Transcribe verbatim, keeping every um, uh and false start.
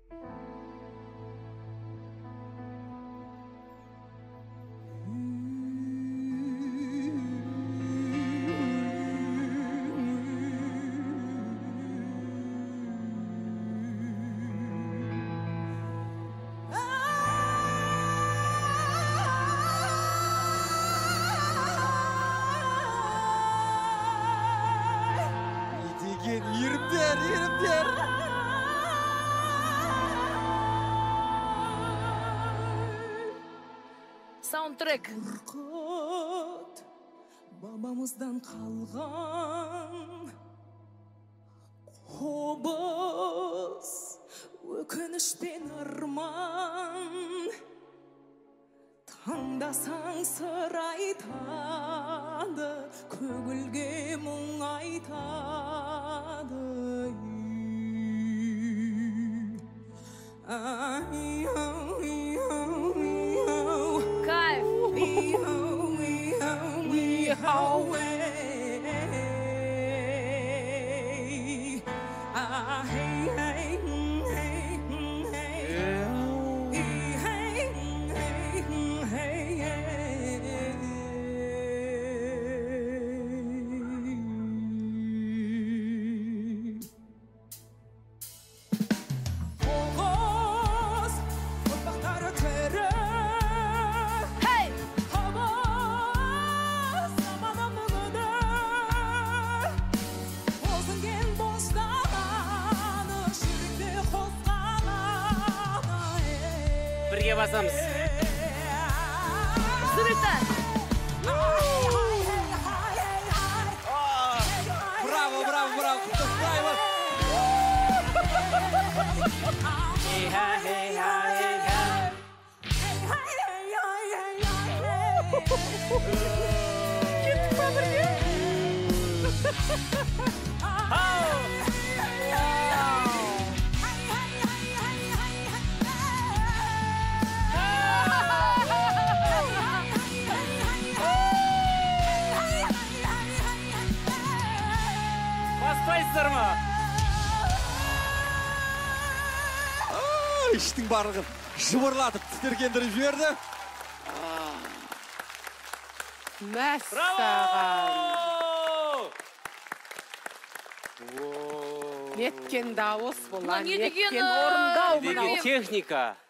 Yerimder, yerimder. Soundtrack. Qurqut babamızdan kalgan qobuz ökünüşten arman tandasan sır aytadı kөгілге мұң айтады Кайф. Бірге басамыз. Суреттен. Браво, браво, браво. Құттықтаймыз. Кеттік па бірге? Бастайсыздар ма? Іштің барлығын жыбырлатып тітіркендіріп жіберді. Мәссаған. Неткен дауыс бұл, неткен орындау. Деген техника.